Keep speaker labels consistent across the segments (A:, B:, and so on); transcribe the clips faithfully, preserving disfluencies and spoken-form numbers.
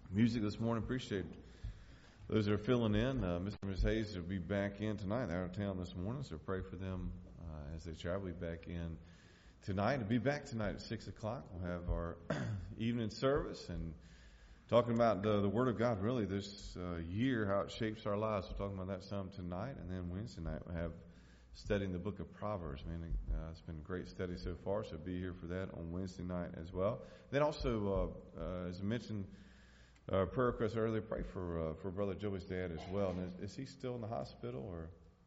A: music this morning. Appreciate those that are filling in. Uh, Mister and Miz Hayes will be back in tonight. They're out of town this morning, so pray for them uh, as they travel. Be back in tonight. We'll be back tonight at six o'clock. We'll have our evening service and talking about the, the Word of God, really, this uh, year, how it shapes our lives. We're talking about that some tonight. And then Wednesday night, we'll have studying the book of Proverbs. Man, uh, it's been a great study so far, so be here for that on Wednesday night as well. Then also, uh, uh, as I mentioned, uh, prayer request earlier, pray for uh, for Brother Joey's dad as well. And is, is he still in the hospital or?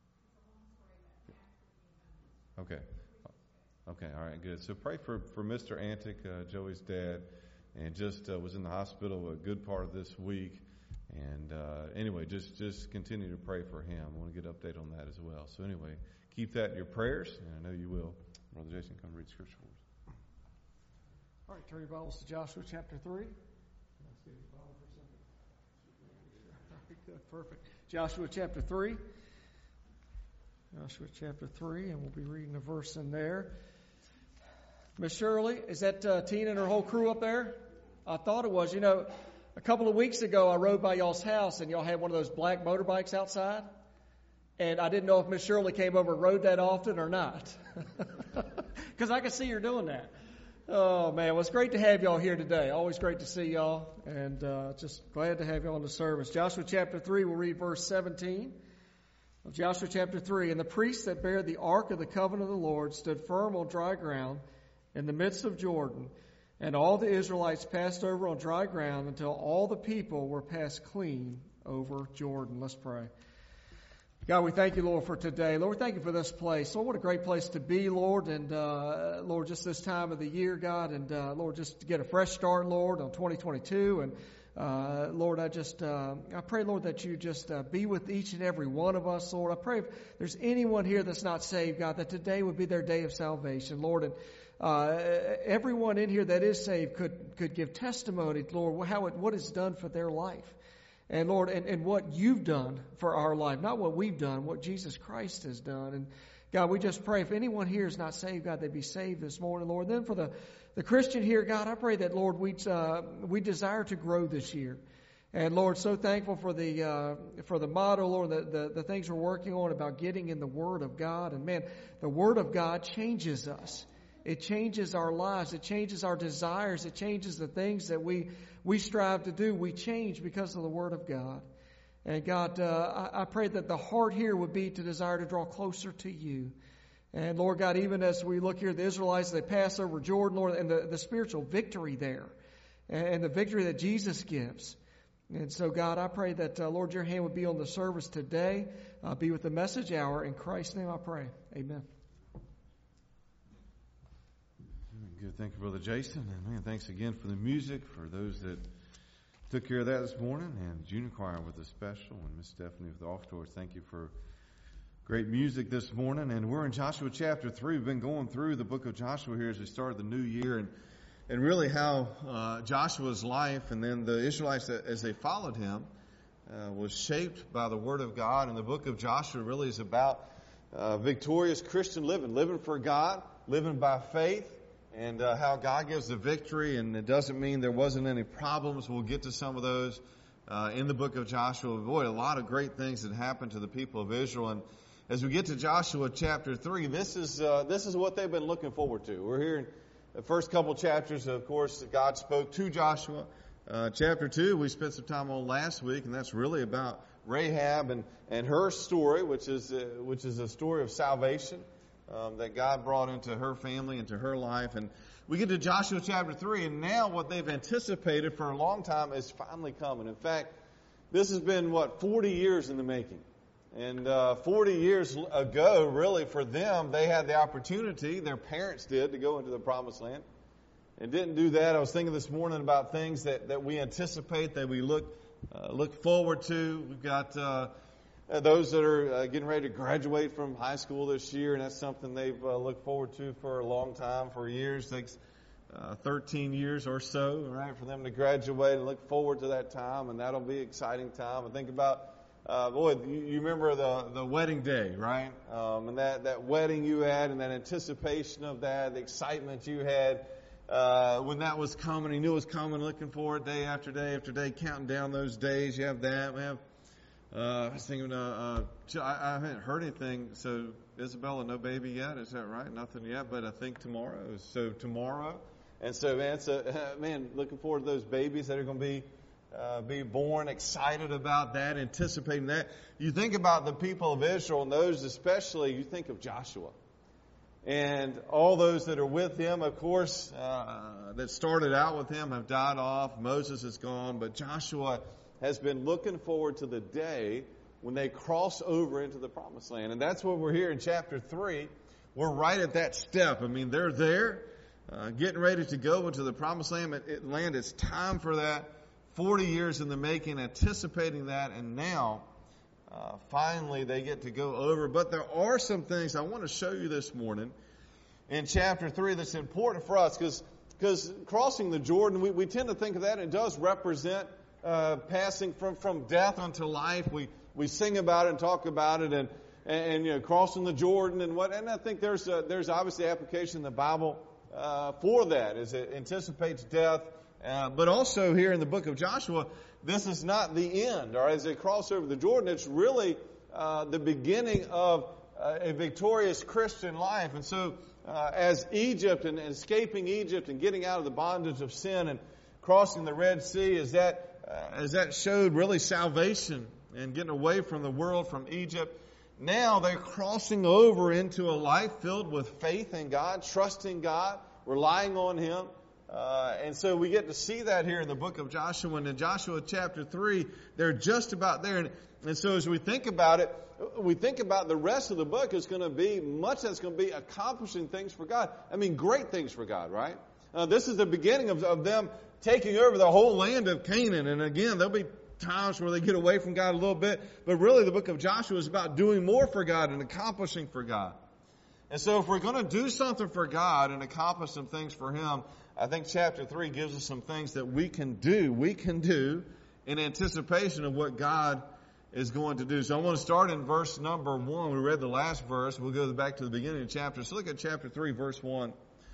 A: Okay. Okay, all right, good. So pray for, for Mister Antic, uh, Joey's dad, and just uh, was in the hospital a good part of this week. And uh, anyway, just, just continue to pray for him. I want to get an update on that as well. So anyway, keep that in your prayers, and I know you will. Brother Jason, come read Scripture for us.
B: All right, turn your Bibles to Joshua chapter three. Good, perfect. Joshua chapter three. Joshua chapter three, and we'll be reading a verse in there. Miss Shirley, is that uh, Tina and her whole crew up there? I thought it was. You know, a couple of weeks ago, I rode by y'all's house, and y'all had one of those black motorbikes outside. And I didn't know if Miss Shirley came over and rode that often or not. Because I could see her doing that. Oh, man. Well, it's great to have y'all here today. Always great to see y'all. And uh, just glad to have y'all in the service. Joshua chapter three, we'll read verse seventeen. Of Joshua chapter three. And the priests that bare the ark of the covenant of the Lord stood firm on dry ground in the midst of Jordan. And all the Israelites passed over on dry ground until all the people were passed clean over Jordan. Let's pray. God, we thank you, Lord, for today. Lord, thank you for this place. Lord, what a great place to be, Lord. And, uh, Lord, just this time of the year, God. And, uh, Lord, just to get a fresh start, Lord, on twenty twenty-two. And, uh, Lord, I just, uh, I pray, Lord, that you just uh, be with each and every one of us, Lord. I pray if there's anyone here that's not saved, God, that today would be their day of salvation, Lord. And, uh, everyone in here that is saved could, could give testimony, Lord, how it, what it's done for their life. And Lord, and, and what you've done for our life, not what we've done, what Jesus Christ has done. And God, we just pray if anyone here is not saved, God, they'd be saved this morning, Lord. Then for the, the Christian here, God, I pray that, Lord, we uh, we desire to grow this year. And Lord, so thankful for the uh, for the motto, Lord, the, the, the things we're working on about getting in the Word of God. And man, the Word of God changes us. It changes our lives. It changes our desires. It changes the things that we, we strive to do. We change because of the Word of God. And God, uh, I, I pray that the heart here would be to desire to draw closer to you. And Lord God, even as we look here, the Israelites, they pass over Jordan, Lord, and the, the spiritual victory there. And the victory that Jesus gives. And so God, I pray that, uh, Lord, your hand would be on the service today. Uh, be with the message hour. In Christ's name I pray. Amen.
A: Good. Thank you, Brother Jason. And man, thanks again for the music, for those that took care of that this morning, and Junior Choir with a special, and Miss Stephanie with the offertories. Thank you for great music this morning. And we're in Joshua chapter three. We've been going through the book of Joshua here as we started the new year, and and really how uh, Joshua's life and then the Israelites as they followed him uh, was shaped by the Word of God. And the book of Joshua really is about uh, victorious Christian living, living for God, living by faith. And uh, how God gives the victory, and it doesn't mean there wasn't any problems. We'll get to some of those uh, in the book of Joshua. Boy, a lot of great things that happened to the people of Israel. And as we get to Joshua chapter three, this is uh, this is what they've been looking forward to. We're here in the first couple chapters. Of course, God spoke to Joshua. Uh, chapter two, we spent some time on last week, and that's really about Rahab and and her story, which is uh, which is a story of salvation. Um, that God brought into her family, into her life. And we get to Joshua chapter three, and now what they've anticipated for a long time is finally coming. In fact, this has been, what, forty years in the making. And uh, forty years ago, really, for them, they had the opportunity, their parents did, to go into the promised land. And didn't do that. I was thinking this morning about things that, that we anticipate, that we look uh, look forward to. We've got... Uh, Uh, those that are uh, getting ready to graduate from high school this year, and that's something they've uh, looked forward to for a long time, for years. It takes uh, thirteen years or so, right, for them to graduate and look forward to that time, and that'll be an exciting time. And think about, uh, boy, you, you remember the, the wedding day, right? Um, and that, that wedding you had and that anticipation of that, the excitement you had. uh, when that was coming. He knew it was coming, looking for it day after day after day, counting down those days. You have that. We have, uh, I was thinking, uh, uh, I, I haven't heard anything. So, Isabella, no baby yet? Is that right? Nothing yet, but I think tomorrow. So, tomorrow. And so, man, so, uh, man, looking forward to those babies that are going to be Uh, be born, excited about that, anticipating that. You think about the people of Israel, and those especially, you think of Joshua. And all those that are with him, of course, uh, that started out with him have died off. Moses is gone, but Joshua has been looking forward to the day when they cross over into the Promised Land. And that's what we're here in chapter three. We're right at that step. I mean, they're there, uh, getting ready to go into the Promised Land. It, it, land. It's time for that. forty years in the making, anticipating that, and now, uh, finally, they get to go over. But there are some things I want to show you this morning in chapter three that's important for us, because because crossing the Jordan, we, we tend to think of that, it does represent uh, passing from, from death unto life. We we sing about it and talk about it, and, and, and you know, crossing the Jordan and what, and I think there's a, there's obviously application in the Bible uh, for that, as it anticipates death. Uh, but also here in the book of Joshua, this is not the end. Or as they cross over the Jordan, it's really uh, the beginning of uh, a victorious Christian life. And so uh, as Egypt and escaping Egypt and getting out of the bondage of sin and crossing the Red Sea, as that, uh, as that showed really salvation and getting away from the world, from Egypt, now they're crossing over into a life filled with faith in God, trusting God, relying on Him. Uh, and so we get to see that here in the book of Joshua. And in Joshua chapter three, they're just about there. And, and so as we think about it, we think about the rest of the book is going to be much that's going to be accomplishing things for God. I mean, great things for God, right? Uh, this is the beginning of, of them taking over the whole land of Canaan. And again, there'll be times where they get away from God a little bit. But really, the book of Joshua is about doing more for God and accomplishing for God. And so if we're going to do something for God and accomplish some things for Him, I think chapter three gives us some things that we can do, we can do in anticipation of what God is going to do. So I want to start in verse number one. We read the last verse. We'll go back to the beginning of the chapter. So look at chapter three, verse one.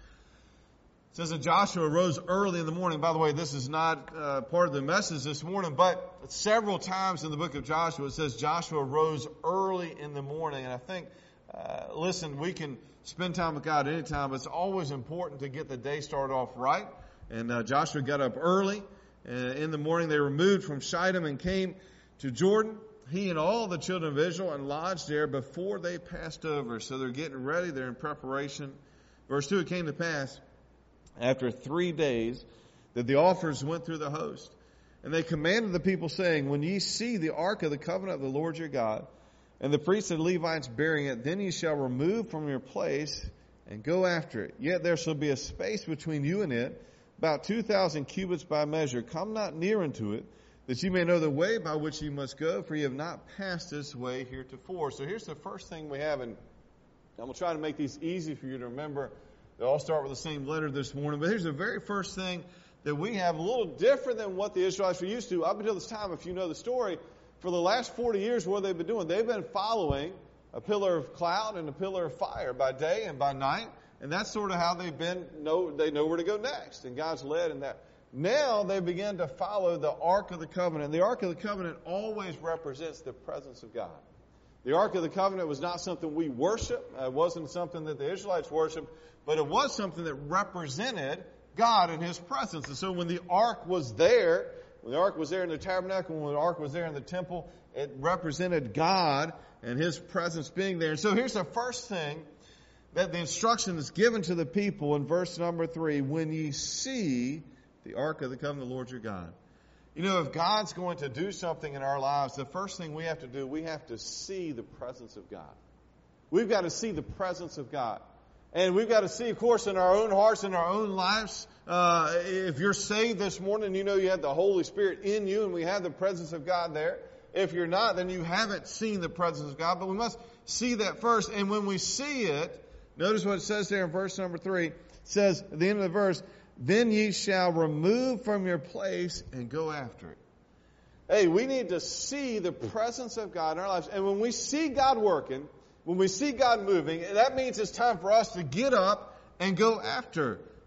A: It says that Joshua rose early in the morning. By the way, this is not uh, part of the message this morning, but several times in the book of Joshua it says Joshua rose early in the morning. And I think, uh, listen, we can spend time with God anytime, but it's always important to get the day started off right. And uh, Joshua got up early. Uh, in the morning they removed from Shittim and came to Jordan, he and all the children of Israel, and lodged there before they passed over. So they're getting ready. They're in preparation. Verse two, it came to pass after three days that the officers went through the host. And they commanded the people, saying, when ye see the ark of the covenant of the Lord your God, and the priests and Levites bearing it, then ye shall remove from your place and go after it. Yet there shall be a space between you and it, about two thousand cubits by measure. Come not near unto it, that ye may know the way by which ye must go, for ye have not passed this way heretofore. So here's the first thing we have, and I'm going to try to make these easy for you to remember. They all start with the same letter this morning. But here's the very first thing that we have, a little different than what the Israelites were used to. Up until this time, if you know the story, for the last forty years, what they've been doing, they've been following a pillar of cloud and a pillar of fire by day and by night. And that's sort of how they've been, know, they know where to go next. And God's led in that. Now they begin to follow the Ark of the Covenant. The Ark of the Covenant always represents the presence of God. The Ark of the Covenant was not something we worship. It wasn't something that the Israelites worshiped. But it was something that represented God and His presence. And so when the Ark was there, when the Ark was there in the tabernacle, when the Ark was there in the temple, it represented God and His presence being there. And so here's the first thing that the instruction is given to the people in verse number three. When ye see the Ark of the Covenant of the Lord your God. You know, if God's going to do something in our lives, the first thing we have to do, we have to see the presence of God. We've got to see the presence of God. And we've got to see, of course, in our own hearts, in our own lives. Uh, if you're saved this morning, you know you have the Holy Spirit in you and we have the presence of God there. If you're not, then you haven't seen the presence of God. But we must see that first. And when we see it, notice what it says there in verse number three. It says, at the end of the verse, then ye shall remove from your place and go after it. Hey, we need to see the presence of God in our lives. And when we see God working, when we see God moving, that means it's time for us to get up and go after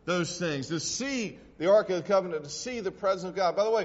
A: those things, to see the Ark of the Covenant, to see the presence of God. By the way,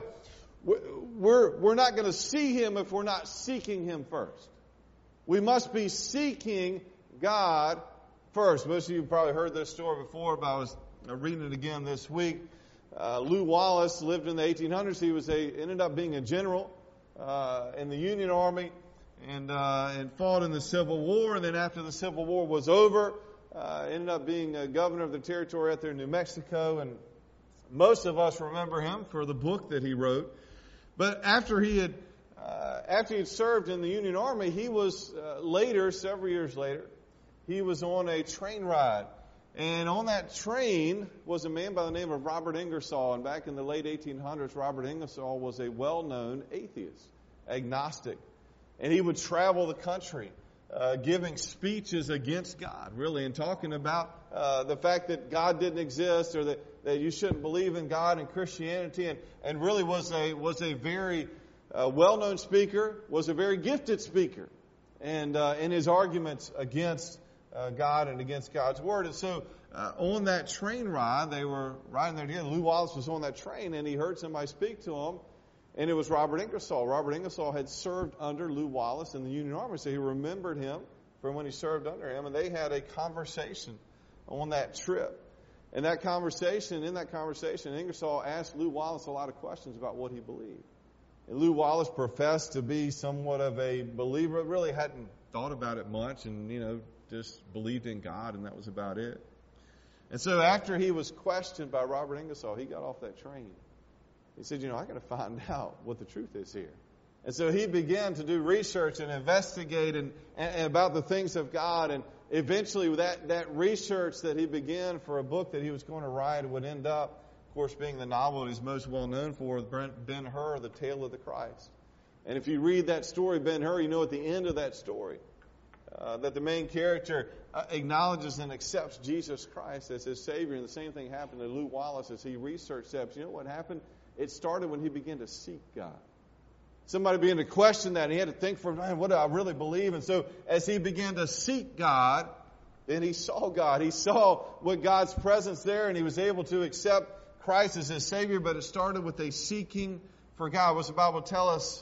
A: we're, we're not going to see Him if we're not seeking Him first. We must be seeking God first. Most of you have probably heard this story before, but I was reading it again this week. Uh, Lew Wallace lived in the eighteen hundreds. He was a, ended up being a general uh, in the Union Army and, uh, and fought in the Civil War. And then after the Civil War was over, uh, ended up being a governor of the territory out there in New Mexico. And most of us remember him for the book that he wrote. But after he had uh, after he had served in the Union Army, he was uh, later, several years later, he was on a train ride. And on that train was a man by the name of Robert Ingersoll. And back in the late eighteen hundreds, Robert Ingersoll was a well-known atheist, agnostic. And he would travel the country uh, giving speeches against God, really, and talking about uh, the fact that God didn't exist, or that, that you shouldn't believe in God and Christianity, and, and really was a was a very uh, well-known speaker, was a very gifted speaker, and uh, in his arguments against uh, God and against God's Word. And so uh, on that train ride, they were riding there together. Lew Wallace was on that train, and he heard somebody speak to him, and it was Robert Ingersoll. Robert Ingersoll had served under Lew Wallace in the Union Army, so he remembered him from when he served under him, and they had a conversation on that trip. And that conversation, in that conversation, Ingersoll asked Lew Wallace a lot of questions about what he believed. And Lew Wallace professed to be somewhat of a believer, really hadn't thought about it much, and, you know, just believed in God, and that was about it. And so after he was questioned by Robert Ingersoll, he got off that train. He said, you know, I got to find out what the truth is here. And so he began to do research and investigate and, and about the things of God. And eventually that, that research that he began for a book that he was going to write would end up, of course, being the novel that he's most well known for, Ben-Hur, The Tale of the Christ. And if you read that story, Ben-Hur, you know at the end of that story uh, that the main character uh, acknowledges and accepts Jesus Christ as his Savior. And the same thing happened to Lew Wallace as he researched that. But you know what happened? It started when he began to seek God. Somebody began to question that, and he had to think for, man, what do I really believe? And so as he began to seek God, then he saw God. He saw what God's presence there, and he was able to accept Christ as his Savior, but it started with a seeking for God. What's the Bible tell us?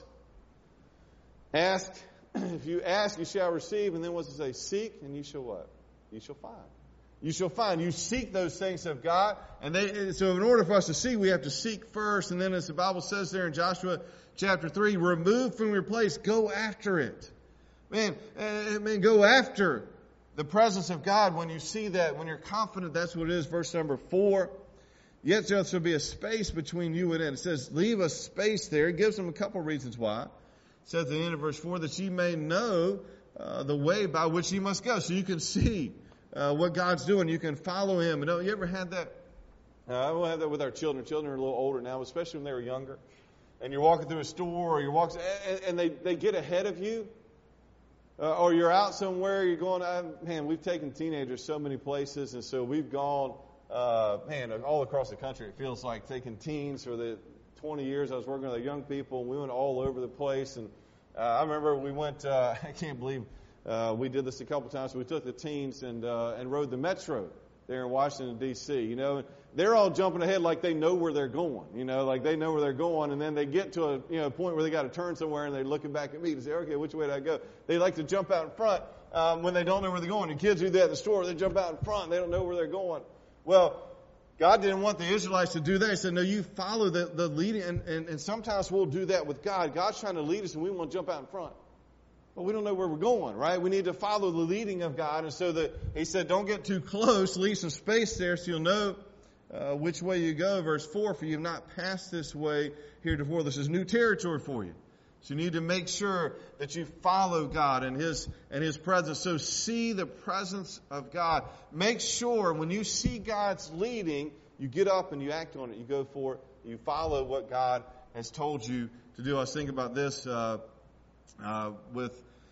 A: Ask, if you ask, you shall receive, and then what's it say? Seek, and you shall what? You shall find. You shall find. You seek those things of God. And they, so in order for us to see, we have to seek first. And then as the Bible says there in Joshua chapter three, remove from your place, go after it. Man, uh, man, go after the presence of God when you see that, when you're confident that's what it is. Verse number four. Yet there shall be a space between you and it. It says, leave a space there. It gives them a couple of reasons why. It says at the end of verse four, that ye may know uh, the way by which ye must go. So you can see Uh, what God's doing. You can follow Him. And you ever had that? Uh, we have that with our children. Children are a little older now, especially when they were younger. And you're walking through a store, or you're walking, and, and they, they get ahead of you. Uh, or you're out somewhere, you're going, uh, man, we've taken teenagers so many places, and so we've gone, uh, man, all across the country. It feels like taking teens for the twenty years I was working with young people, and we went all over the place. And uh, I remember we went, uh, I can't believe Uh, we did this a couple times. We took the teens and uh, and rode the metro there in Washington, D C You know, they're all jumping ahead like they know where they're going. You know, like they know where they're going, and then they get to a you know point where they got to turn somewhere, and they're looking back at me to say, okay, which way did I go? They like to jump out in front um, when they don't know where they're going. Your kids do that at the store. They jump out in front. They don't know where they're going. Well, God didn't want the Israelites to do that. He said, no, you follow the, the leading. And, and, and sometimes we'll do that with God. God's trying to lead us, and we want to jump out in front. But we don't know where we're going, right? We need to follow the leading of God. And so that he said, don't get too close. Leave some space there so you'll know uh, which way you go. Verse four, for you have not passed this way heretofore. This is new territory for you. So you need to make sure that you follow God and His and His presence. So see the presence of God. Make sure when you see God's leading, you get up and you act on it. You go for it. You follow what God has told you to do. I was thinking about this uh, uh, with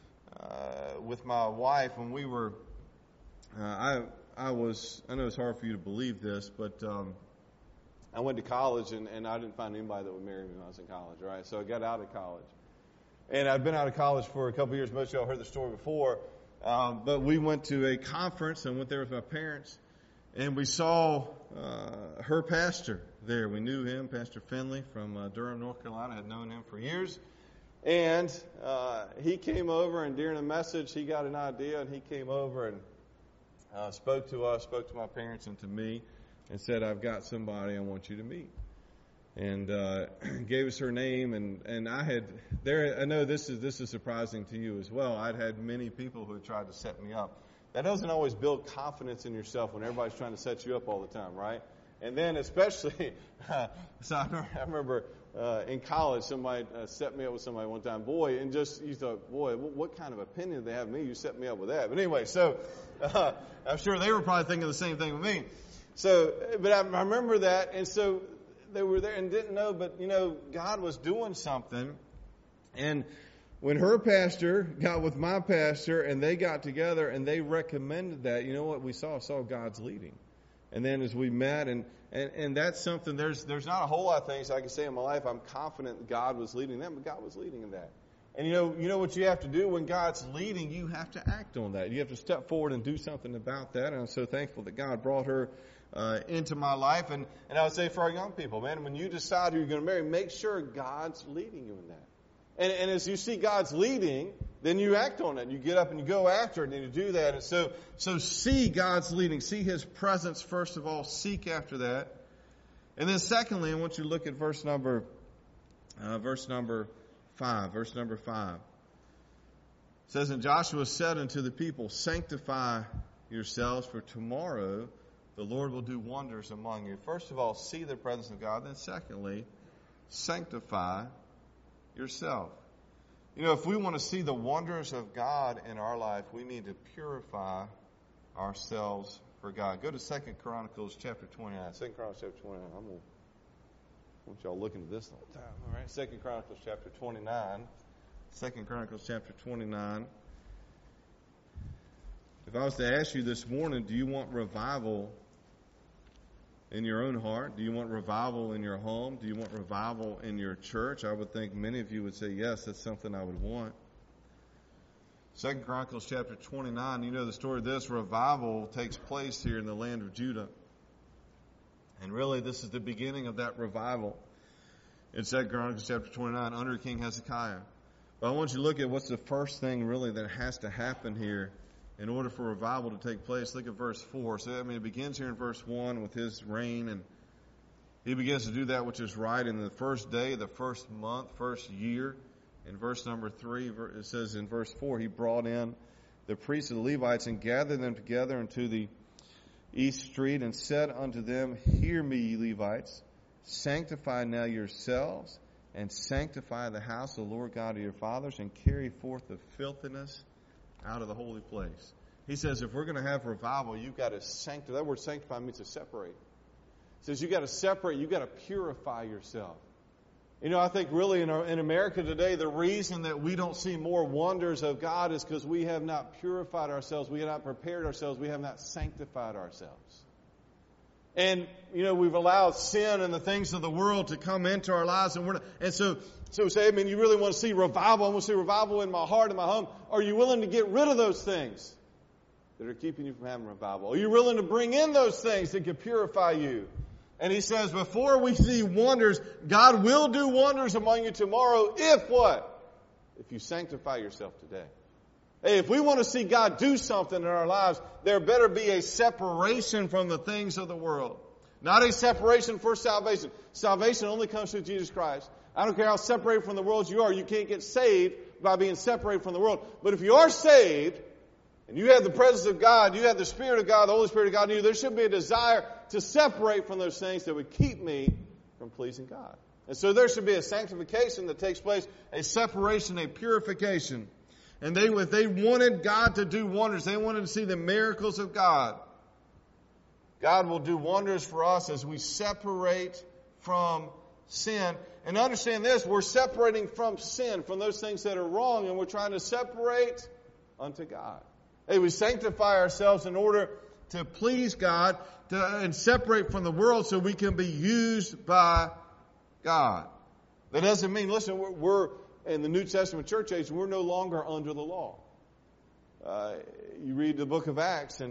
A: uh, with my wife when we were. Uh, I I was. I know it's hard for you to believe this, but um, I went to college and, and I didn't find anybody that would marry me when I was in college. Right, so I got out of college. And I've been out of college for a couple of years. Most of y'all heard the story before. Um, but we went to a conference. I went there with my parents. And we saw uh, her pastor there. We knew him, Pastor Finley from uh, Durham, North Carolina. I had known him for years. And uh, he came over, and during the message, he got an idea, and he came over and uh, spoke to us, spoke to my parents and to me, and said, I've got somebody I want you to meet. And uh, gave us her name, and, and I had, there. I know this is this is surprising to you as well. I'd had many people who had tried to set me up. That doesn't always build confidence in yourself when everybody's trying to set you up all the time, right? And then especially, uh, so I remember, I remember uh, in college, somebody uh, set me up with somebody one time. Boy, and just, you thought, boy, what, what kind of opinion do they have of me? You set me up with that. But anyway, so uh, I'm sure they were probably thinking the same thing with me. So, but I, I remember that, and so they were there and didn't know, but, you know, God was doing something. And when her pastor got with my pastor and they got together and they recommended that, you know what we saw? Saw God's leading. And then as we met, and, and, and that's something, there's there's not a whole lot of things I can say in my life. I'm confident that God was leading them, but God was leading in that. And you know, you know what you have to do when God's leading, you have to act on that. You have to step forward and do something about that. And I'm so thankful that God brought her uh, into my life. And, and I would say for our young people, man, when you decide who you're going to marry, make sure God's leading you in that. And, and as you see God's leading, then you act on it. You get up and you go after it and you do that. And so, so see God's leading. See His presence first of all. Seek after that. And then secondly, I want you to look at verse number, uh, verse number five. Verse number five. It says, and Joshua said unto the people, sanctify yourselves, for tomorrow the Lord will do wonders among you. First of all, see the presence of God. Then secondly, sanctify yourself. You know, if we want to see the wonders of God in our life, we need to purify ourselves for God. Go to Second Chronicles chapter twenty-nine. Second Chronicles chapter twenty-nine. I'm gonna I want y'all looking at this the whole time. All right. Second Chronicles chapter twenty-nine. Second Chronicles chapter twenty-nine. If I was to ask you this morning, do you want revival in your own heart? Do you want revival in your home? Do you want revival in your church? I would think many of you would say, yes, that's something I would want. Second Chronicles chapter twenty-nine, you know the story of this. Revival takes place here in the land of Judah. And really, this is the beginning of that revival in Second Chronicles chapter twenty-nine under King Hezekiah. But I want you to look at what's the first thing really that has to happen here in order for revival to take place. Look at verse four. So, I mean, it begins here in verse one with his reign, and he begins to do that which is right in the first day, the first month, first year. In verse number three, it says in verse four, he brought in the priests of the Levites and gathered them together into the east street and said unto them, hear me, ye Levites, sanctify now yourselves and sanctify the house of the Lord God of your fathers and carry forth the filthiness out of the holy place. He says if we're going to have revival, you've got to sanctify. That word sanctify means to separate. He says you've got to separate. You've got to purify yourself. You know, I think really in, our, in America today, the reason that we don't see more wonders of God is because we have not purified ourselves. We have not prepared ourselves. We have not sanctified ourselves. And, you know, we've allowed sin and the things of the world to come into our lives. And we're not, and so, so say, I mean, you really want to see revival. I want to see revival in my heart, in my home. Are you willing to get rid of those things that are keeping you from having revival? Are you willing to bring in those things that can purify you? And he says, before we see wonders, God will do wonders among you tomorrow if what? If you sanctify yourself today. Hey, if we want to see God do something in our lives, there better be a separation from the things of the world. Not a separation for salvation. Salvation only comes through Jesus Christ. I don't care how separated from the world you are. You can't get saved by being separated from the world. But if you are saved, and you have the presence of God, you have the Spirit of God, the Holy Spirit of God in you, there should be a desire to separate from those things that would keep me from pleasing God. And so there should be a sanctification that takes place, a separation, a purification. And they, if they wanted God to do wonders, they wanted to see the miracles of God. God will do wonders for us as we separate from sin. And understand this, we're separating from sin, from those things that are wrong, and we're trying to separate unto God. Hey, we sanctify ourselves in order to please God to, and separate from the world so we can be used by God. That doesn't mean, listen, we're, we're in the New Testament church age, we're no longer under the law. Uh, you read the book of Acts, and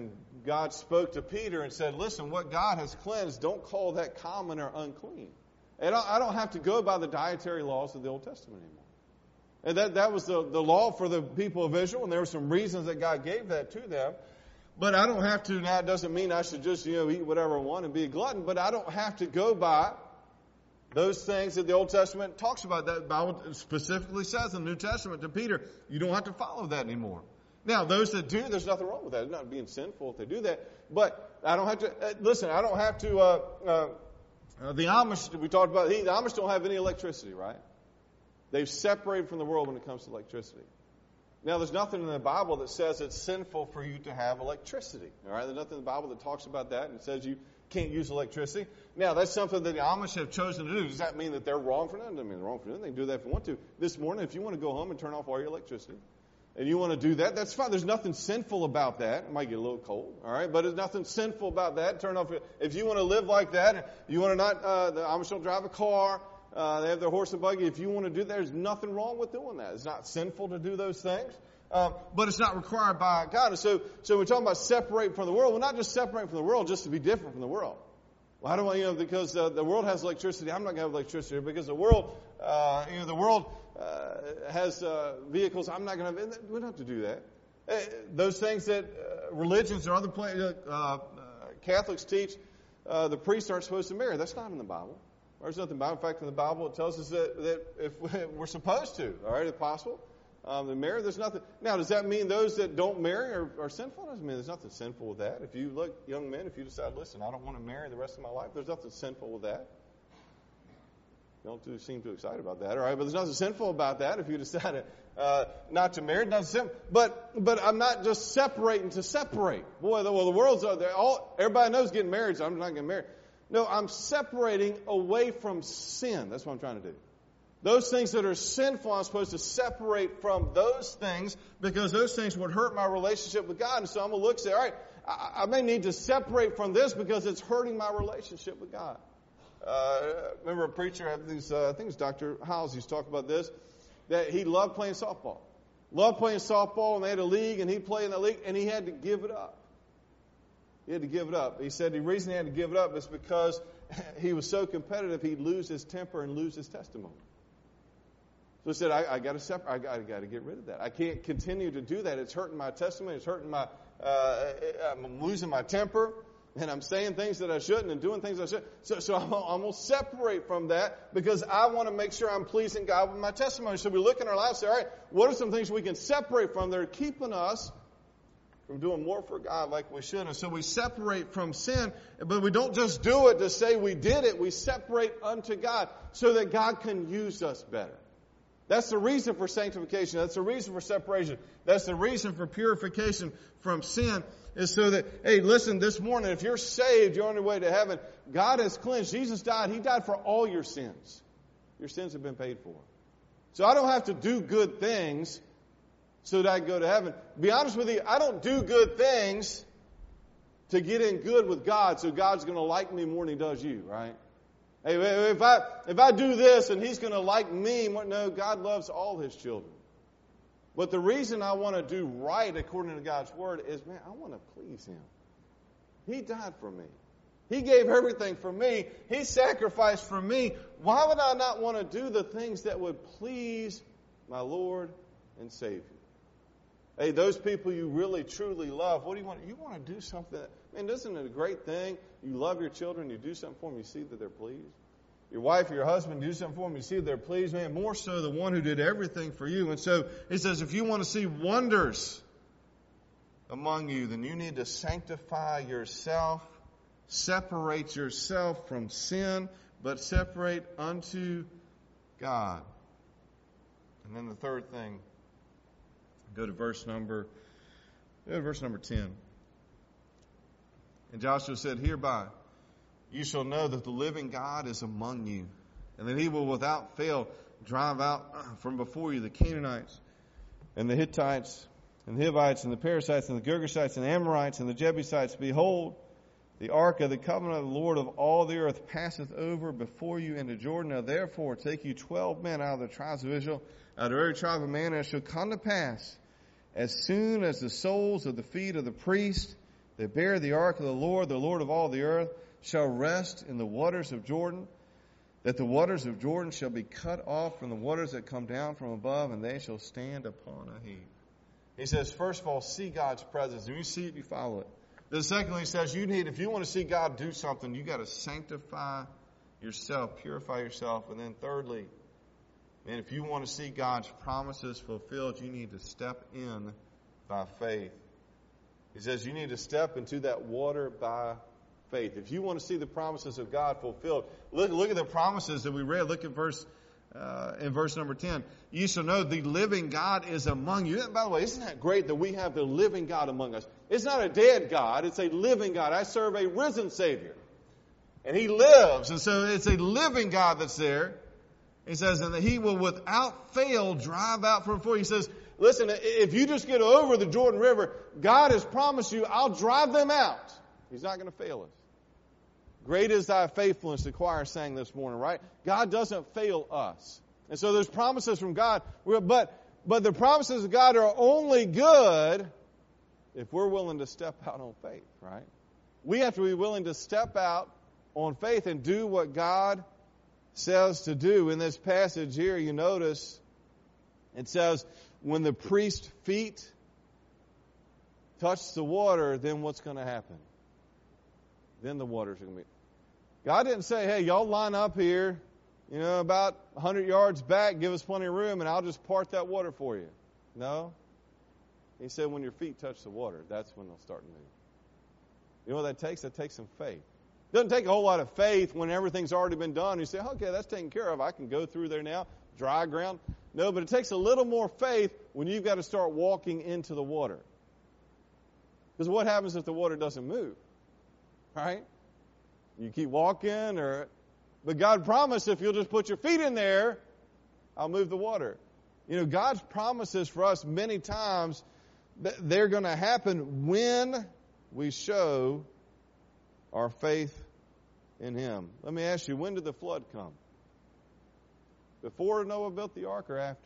A: God spoke to Peter and said, listen, what God has cleansed, don't call that common or unclean. And I don't have to go by the dietary laws of the Old Testament anymore. And that, that was the, the law for the people of Israel, and there were some reasons that God gave that to them. But I don't have to, now it doesn't mean I should just, you know, eat whatever I want and be a glutton, but I don't have to go by those things that the Old Testament talks about. That Bible specifically says in the New Testament to Peter, you don't have to follow that anymore. Now, those that do, there's nothing wrong with that. It's not being sinful if they do that. But I don't have to, uh, listen, I don't have to, uh, uh, uh, the Amish, we talked about, the Amish don't have any electricity, right? They've separated from the world when it comes to electricity. Now, there's nothing in the Bible that says it's sinful for you to have electricity. All right, there's nothing in the Bible that talks about that and says you can't use electricity. Now, that's something that the Amish have chosen to do. Does that mean that they're wrong for that? It doesn't mean they're wrong for that. They can do that if they want to. This morning, if you want to go home and turn off all your electricity, and you want to do that, that's fine. There's nothing sinful about that. It might get a little cold, all right, but there's nothing sinful about that. Turn off. If you want to live like that, you want to not. Uh, the Amish don't drive a car. Uh, they have their horse and buggy. If you want to do that, there's nothing wrong with doing that. It's not sinful to do those things. Um, but it's not required by God. And so, so we're talking about separating from the world. Well, not just separating from the world, just to be different from the world. Well, how do I, you know, because uh, the world has electricity, I'm not going to have electricity. Because the world, uh, you know, the world uh, has uh, vehicles, I'm not going to have, we don't have to do that. Uh, those things that uh, religions or other places, uh, uh, Catholics teach, uh, the priests aren't supposed to marry. That's not in the Bible. There's nothing about it. In fact, in the Bible, it tells us that, that if we're supposed to, all right, if possible, um, to marry. There's nothing. Now, does that mean those that don't marry are, are sinful? It doesn't mean there's nothing sinful with that. If you look, young men, if you decide, listen, I don't want to marry the rest of my life, there's nothing sinful with that. You don't too, seem too excited about that, all right? But there's nothing sinful about that if you decide uh, not to marry. Nothing sinful. But but I'm not just separating to separate. Boy, the, well, the world's out there. All everybody knows getting married, so I'm not getting married. No, I'm separating away from sin. That's what I'm trying to do. Those things that are sinful, I'm supposed to separate from those things because those things would hurt my relationship with God. And so I'm going to look and say, all right, I, I may need to separate from this because it's hurting my relationship with God. Uh, remember a preacher, I think it's, uh, I think it's Doctor Howes, he's talked about this, that he loved playing softball. Loved playing softball, and they had a league, and he'd play in that league, and he had to give it up. He had to give it up. He said the reason he had to give it up is because he was so competitive, he'd lose his temper and lose his testimony. So he said, I, I got to separate. I got, I got to get rid of that. I can't continue to do that. It's hurting my testimony. It's hurting my. Uh, I'm losing my temper, and I'm saying things that I shouldn't and doing things I shouldn't. So, so I'm, I'm going to separate from that because I want to make sure I'm pleasing God with my testimony. So we look in our lives and say, all right, what are some things we can separate from that are keeping us from doing more for God like we should? And so we separate from sin, but we don't just do it to say we did it. We separate unto God so that God can use us better. That's the reason for sanctification. That's the reason for separation. That's the reason for purification from sin, is so that, hey, listen, this morning, if you're saved, you're on your way to heaven. God has cleansed. Jesus died. He died for all your sins. Your sins have been paid for. So I don't have to do good things so that I can go to heaven. To be honest with you, I don't do good things to get in good with God so God's going to like me more than He does you, right? Hey, if I if I do this and He's going to like me, no, God loves all His children. But the reason I want to do right according to God's Word is, man, I want to please Him. He died for me. He gave everything for me. He sacrificed for me. Why would I not want to do the things that would please my Lord and Savior? Hey, those people you really, truly love, what do you want? You want to do something. Man, isn't it a great thing? You love your children, you do something for them, you see that they're pleased. Your wife or your husband, you do something for them, you see that they're pleased. Man, more so the one who did everything for you. And so he says, if you want to see wonders among you, then you need to sanctify yourself, separate yourself from sin, but separate unto God. And then the third thing, go to verse number, go to verse number ten. And Joshua said, hereby you shall know that the living God is among you, and that He will without fail drive out from before you the Canaanites, and the Hittites, and the Hivites, and the Perizzites, and the Girgashites, and the Amorites, and the Jebusites. Behold, the ark of the covenant of the Lord of all the earth passeth over before you into Jordan. Now therefore take you twelve men out of the tribes of Israel, out of every tribe of man, and it shall come to pass, as soon as the soles of the feet of the priest that bear the ark of the Lord, the Lord of all the earth, shall rest in the waters of Jordan, that the waters of Jordan shall be cut off from the waters that come down from above, and they shall stand upon a heap. He says, first of all, see God's presence. When you see it, you follow it. Then secondly, he says, you need, if you want to see God do something, you got to sanctify yourself, purify yourself. And then thirdly, and if you want to see God's promises fulfilled, you need to step in by faith. He says you need to step into that water by faith. If you want to see the promises of God fulfilled, look, look at the promises that we read. Look at verse uh, in verse number ten. You shall know the living God is among you. By the way, isn't that great that we have the living God among us? It's not a dead God. It's a living God. I serve a risen Savior. And He lives. And so it's a living God that's there. He says, and that He will without fail drive out from before. He says, listen, if you just get over the Jordan River, God has promised you, I'll drive them out. He's not going to fail us. Great is thy faithfulness, the choir sang this morning, right? God doesn't fail us. And so there's promises from God, but, but the promises of God are only good if we're willing to step out on faith, right? We have to be willing to step out on faith and do what God says to do. In this passage here, you notice it says, when the priest's feet touch the water, then what's going to happen? Then the water's going to be... God didn't say, hey, y'all line up here, you know, about one hundred yards back, give us plenty of room, and I'll just part that water for you. No. He said, when your feet touch the water, that's when they'll start to move. You know what that takes? That takes some faith. It doesn't take a whole lot of faith when everything's already been done. You say, okay, that's taken care of. I can go through there now, dry ground. No, but it takes a little more faith when you've got to start walking into the water. Because what happens if the water doesn't move? Right? You keep walking, or but God promised if you'll just put your feet in there, I'll move the water. You know, God's promises for us many times, they're going to happen when we show our faith in Him. Let me ask you, when did the flood come? Before Noah built the ark or after?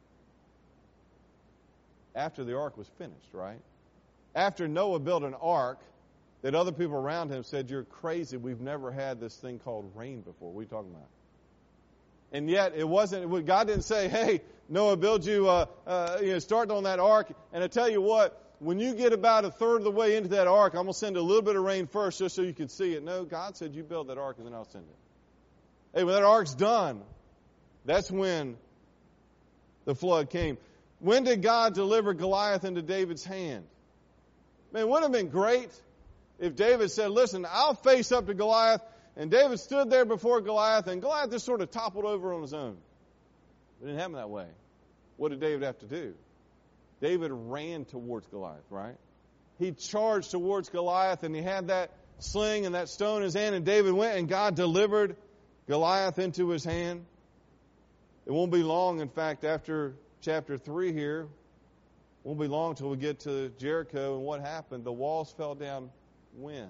A: After the ark was finished, right? After Noah built an ark that other people around him said, you're crazy, we've never had this thing called rain before. What are you talking about? And yet, it wasn't, God didn't say, hey, Noah, build you, uh, uh, you know, start on that ark, and I tell you what, when you get about a third of the way into that ark, I'm going to send a little bit of rain first just so you can see it. No, God said, you build that ark and then I'll send it. Hey, when that ark's done, that's when the flood came. When did God deliver Goliath into David's hand? Man, wouldn't it have been great if David said, listen, I'll face up to Goliath, and David stood there before Goliath, and Goliath just sort of toppled over on his own. It didn't happen that way. What did David have to do? David ran towards Goliath, right? He charged towards Goliath, and he had that sling and that stone in his hand, and David went, and God delivered Goliath into his hand. It won't be long, in fact, after chapter three here, it won't be long till we get to Jericho, and what happened? The walls fell down when?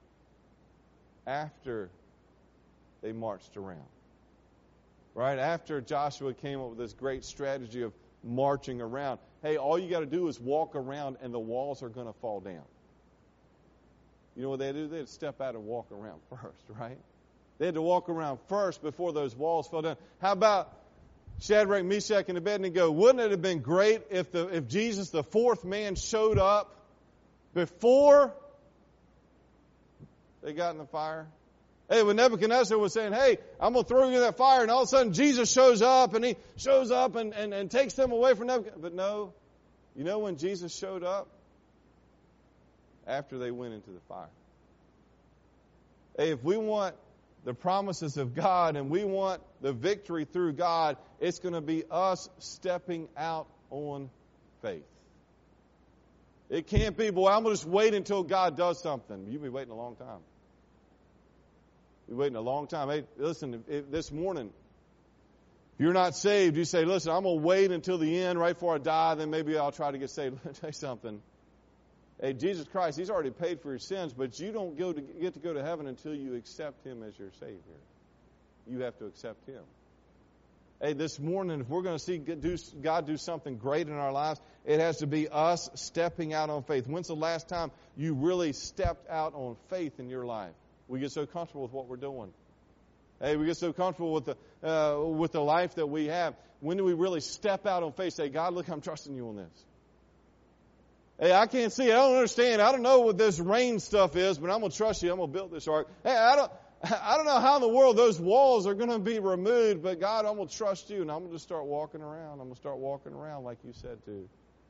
A: After they marched around. Right? After Joshua came up with this great strategy of marching around. Hey, all you got to do is walk around and the walls are going to fall down. You know what they do? They'd step out and walk around first, right? They had to walk around first before those walls fell down. How about Shadrach, Meshach, and Abednego? Wouldn't it have been great if the if Jesus, the fourth man, showed up before they got in the fire? Hey, when Nebuchadnezzar was saying, hey, I'm going to throw you in that fire, and all of a sudden Jesus shows up, and he shows up and, and, and takes them away from Nebuchadnezzar. But no, you know when Jesus showed up? After they went into the fire. Hey, if we want the promises of God and we want the victory through God, it's going to be us stepping out on faith. It can't be, boy, I'm going to just wait until God does something. You'll be waiting a long time. You're waiting a long time. Hey, listen, if, if this morning, if you're not saved, you say, listen, I'm going to wait until the end, right before I die, then maybe I'll try to get saved. Let me tell you something. Hey, Jesus Christ, He's already paid for your sins, but you don't go to, get to go to heaven until you accept Him as your Savior. You have to accept Him. Hey, this morning, if we're going to see God do something great in our lives, it has to be us stepping out on faith. When's the last time you really stepped out on faith in your life? We get so comfortable with what we're doing. Hey, we get so comfortable with the uh, with the life that we have. When do we really step out on faith? Say, God, look, I'm trusting you on this. Hey, I can't see it. I don't understand. I don't know what this rain stuff is, but I'm going to trust you. I'm going to build this ark. Hey, I don't. I don't know how in the world those walls are going to be removed, but God, I'm going to trust you, and I'm going to start walking around. I'm going to start walking around like you said to.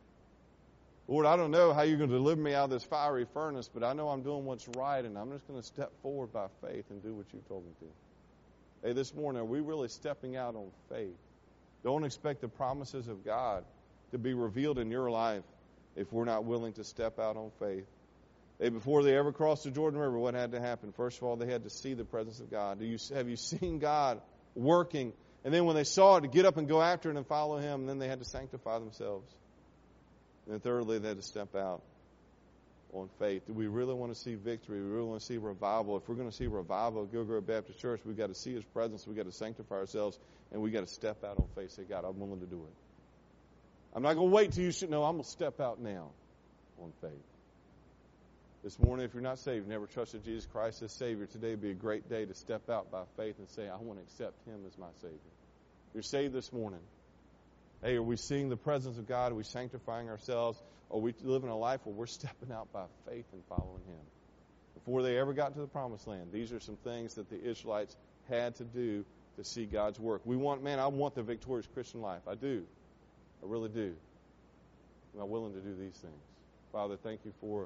A: Lord, I don't know how you're going to deliver me out of this fiery furnace, but I know I'm doing what's right, and I'm just going to step forward by faith and do what you told me to. Hey, this morning, are we really stepping out on faith? Don't expect the promises of God to be revealed in your life if we're not willing to step out on faith. Hey, before they ever crossed the Jordan River, what had to happen? First of all, they had to see the presence of God. Do you have you seen God working? And then when they saw it, to get up and go after it and follow Him, and then they had to sanctify themselves. And then thirdly, they had to step out on faith. Do we really want to see victory? Do we really want to see revival? If we're going to see revival at Gilgore Baptist Church, we've got to see His presence, we've got to sanctify ourselves, and we've got to step out on faith. Say, God, I'm willing to do it. I'm not going to wait till you should know. I'm going to step out now on faith. This morning, if you're not saved, never trusted Jesus Christ as Savior, today would be a great day to step out by faith and say, I want to accept Him as my Savior. You're saved this morning. Hey, are we seeing the presence of God? Are we sanctifying ourselves? Are we living a life where we're stepping out by faith and following Him? Before they ever got to the Promised Land, these are some things that the Israelites had to do to see God's work. We want, man, I want the victorious Christian life. I do. I really do. Am I willing to do these things? Father, thank you for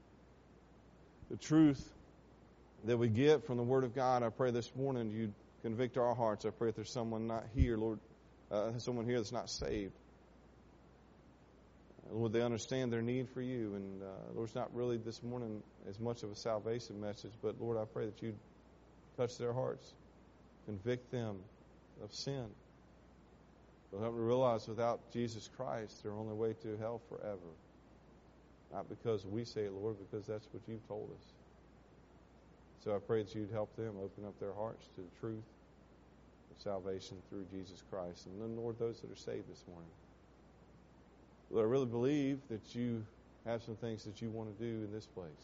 A: the truth that we get from the Word of God. I pray this morning you'd convict our hearts. I pray if there's someone not here, Lord, uh, someone here that's not saved. Lord, they understand their need for you. And uh, Lord, it's not really this morning as much of a salvation message, but Lord, I pray that you'd touch their hearts, convict them of sin. They'll help them to realize without Jesus Christ, they're on their way to hell forever. Not because we say it, Lord, because that's what you've told us. So I pray that you'd help them open up their hearts to the truth of salvation through Jesus Christ. And then, Lord, those that are saved this morning. Lord, I really believe that you have some things that you want to do in this place,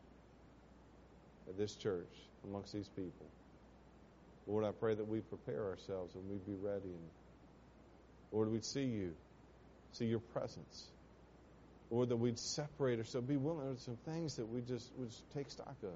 A: at this church, amongst these people. Lord, I pray that we prepare ourselves and we'd be ready. And Lord, we'd see you, see your presence. Lord, that we'd separate ourselves, be willing. There's some things that we just would take stock of.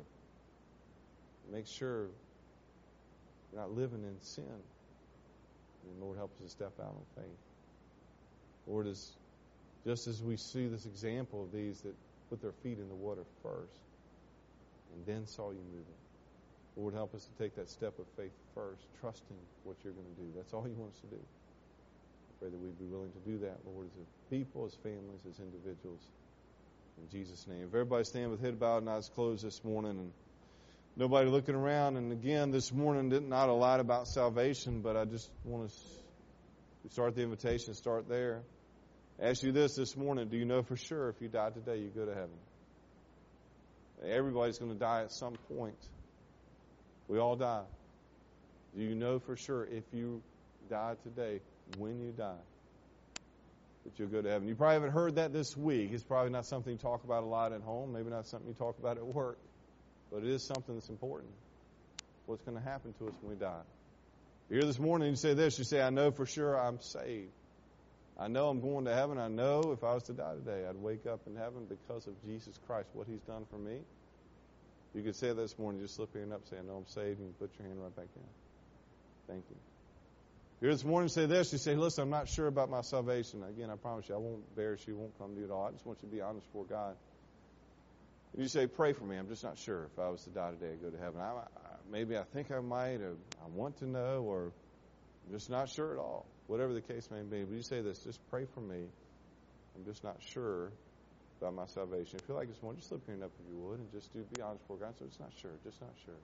A: Make sure we're not living in sin. And Lord, help us to step out on faith. Lord, as just as we see this example of these that put their feet in the water first and then saw you moving. Lord, help us to take that step of faith first, trusting what you're going to do. That's all you want us to do. I pray that we'd be willing to do that, Lord, as a people, as families, as individuals. In Jesus' name. If everybody stand with head bowed and eyes closed this morning, and nobody looking around. And again, this morning, not a lot about salvation, but I just want to start the invitation, start there. Ask you this this morning. Do you know for sure if you die today, you go to heaven? Everybody's going to die at some point. We all die. Do you know for sure if you die today, when you die, that you'll go to heaven? You probably haven't heard that this week. It's probably not something you talk about a lot at home. Maybe not something you talk about at work. But it is something that's important. What's going to happen to us when we die? You're here this morning and you say this. You say, I know for sure I'm saved. I know I'm going to heaven. I know if I was to die today, I'd wake up in heaven because of Jesus Christ, what He's done for me. You could say that this morning. Just slip your hand up and say, I know I'm saved. And you put your hand right back in. Thank you. Here this morning, say this. You say, listen, I'm not sure about my salvation. Again, I promise you, I won't embarrass you. I won't come to you at all. I just want you to be honest before God. And you say, pray for me. I'm just not sure if I was to die today, I'd go to heaven. I, I, maybe I think I might, or I want to know, or I'm just not sure at all. Whatever the case may be. But you say this, just pray for me. I'm just not sure about my salvation. If you feel like this morning, just slip your hand up if you would, and just do be honest before God. So it's not sure, just not sure.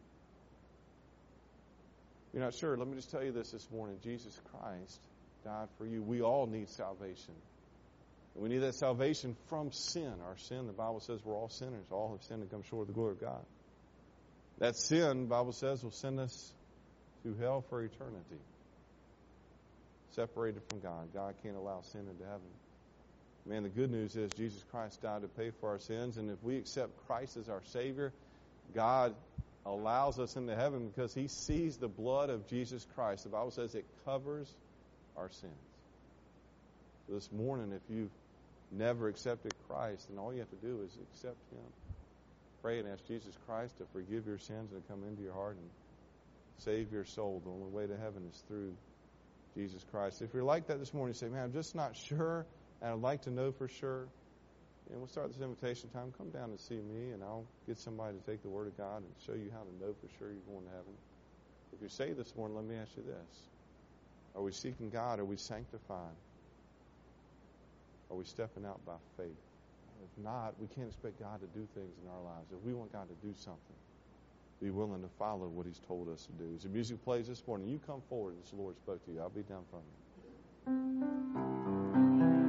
A: You're not sure. Let me just tell you this this morning. Jesus Christ died for you. We all need salvation. And we need that salvation from sin. Our sin, the Bible says we're all sinners. All have sinned and come short of the glory of God. That sin, the Bible says, will send us to hell for eternity. separated from God. God can't allow sin into heaven. Man, the good news is Jesus Christ died to pay for our sins, and if we accept Christ as our Savior, God allows us into heaven because He sees the blood of Jesus Christ. The Bible says it covers our sins. So this morning, if you've never accepted Christ, then all you have to do is accept Him. Pray and ask Jesus Christ to forgive your sins and come into your heart and save your soul. The only way to heaven is through Jesus Christ. If you're like that this morning, you say, man, I'm just not sure, and I'd like to know for sure. And we'll start this invitation time. Come down and see me, and I'll get somebody to take the Word of God and show you how to know for sure you're going to heaven. If you're saved this morning, let me ask you this. Are we seeking God? Are we sanctified? Are we stepping out by faith? If not, we can't expect God to do things in our lives. If we want God to do something, be willing to follow what He's told us to do. As the music plays this morning, you come forward as the Lord spoke to you. I'll be down front of you.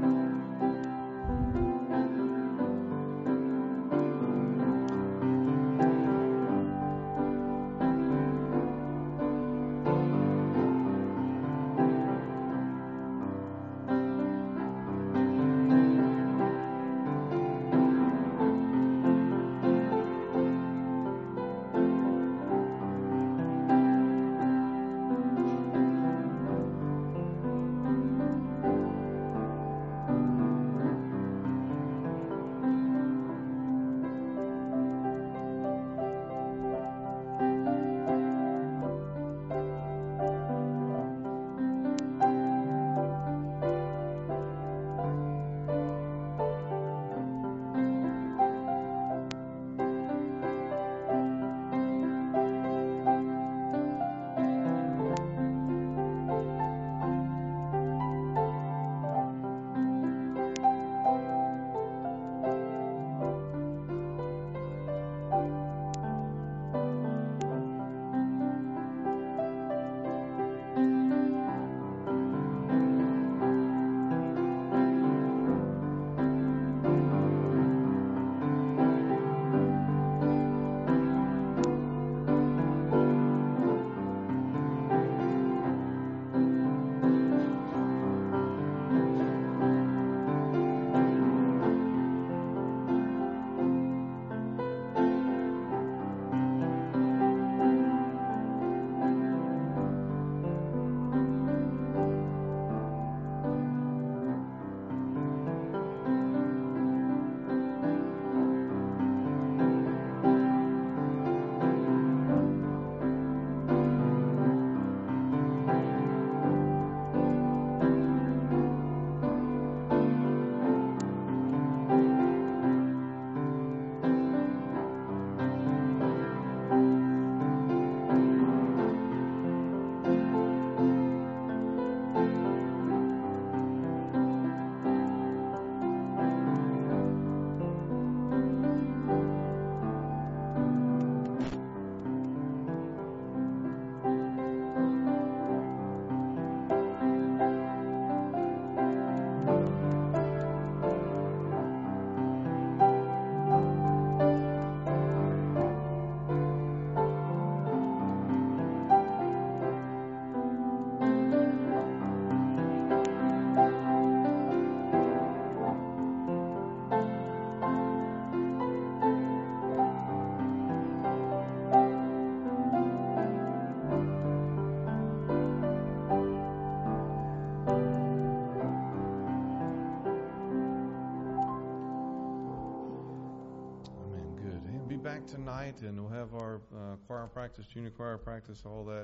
A: Back tonight, and we'll have our uh, choir practice, junior choir practice, all that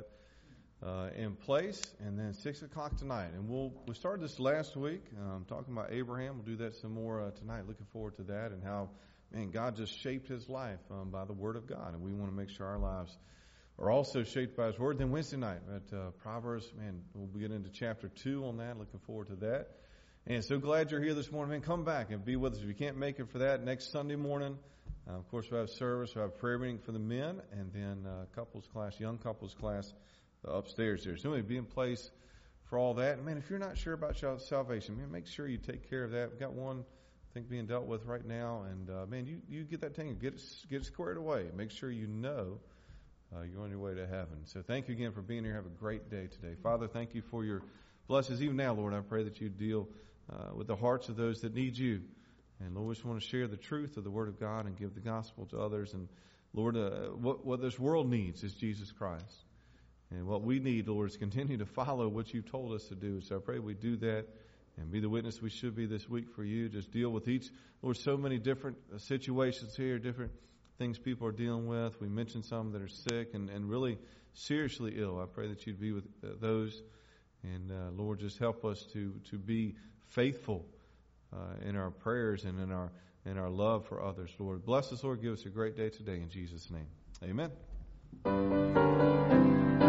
A: uh, in place, and then six o'clock tonight. And we'll we started this last week, um, talking about Abraham. We'll do that some more uh, tonight. Looking forward to that, and how man God just shaped his life um, by the Word of God, and we want to make sure our lives are also shaped by His Word. Then Wednesday night at uh, Proverbs, man, we'll get into chapter two on that. Looking forward to that. And so glad you're here this morning. Man, come back and be with us. If you can't make it for that, next Sunday morning. Uh, of course, we'll have service, we'll have prayer meeting for the men, and then uh, couples class, young couples class uh, upstairs there. So anyway, be in place for all that. And man, if you're not sure about your salvation, man, make sure you take care of that. We've got one, I think, being dealt with right now. And uh, man, you, you get that thing, get it, get it squared away. Make sure you know uh, you're on your way to heaven. So thank you again for being here. Have a great day today. Father, thank you for your bless us even now, Lord. I pray that you deal uh, with the hearts of those that need you. And Lord, we just want to share the truth of the Word of God and give the gospel to others. And Lord, uh, what, what this world needs is Jesus Christ. And what we need, Lord, is continue to follow what you've told us to do. So I pray we do that and be the witness we should be this week for you. Just deal with each, Lord, so many different situations here, different things people are dealing with. We mentioned some that are sick and, and really seriously ill. I pray that you'd be with uh, those. And uh, Lord, just help us to, to be faithful Uh, in our prayers and in our in our love for others, Lord. Bless us, Lord. Give us a great day today in Jesus' name. Amen.